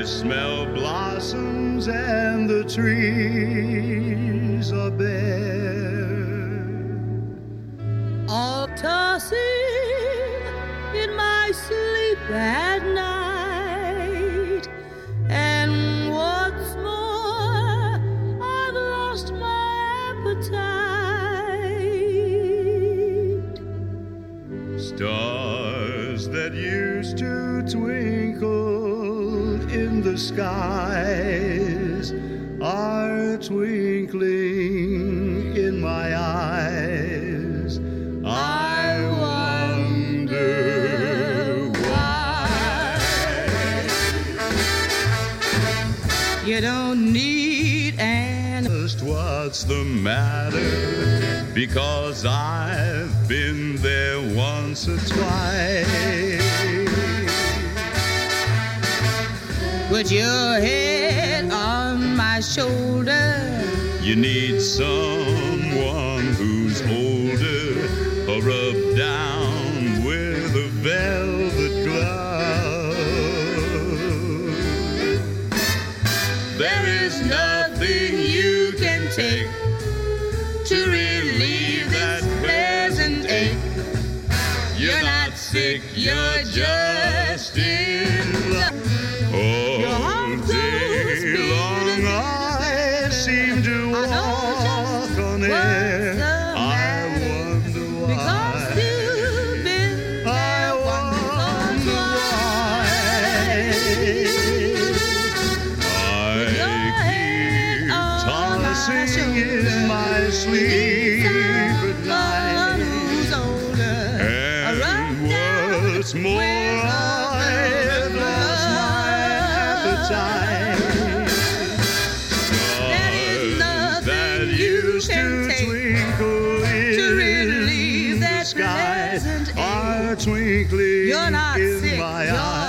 smell blossoms and the trees are bare. All tossing in my sleep at night, and what's more, I've lost my appetite. Stars that used to twinkle in the skies are twinkling in my eyes. I wonder why. You don't need an What's the matter? Because I've been there once or twice. Put your head on my shoulder. You need someone who's older, or rub down with a velvet glove. There is nothing you can take to relieve that pleasant ache. You're not sick, you're just in love. All day long I seem to walk on air. I wonder why. I wonder why. I keep tossing in my sleep at night. And what's more, I've lost my appetite. Stars that used to twinkle in the sky are twinkling in my eyes.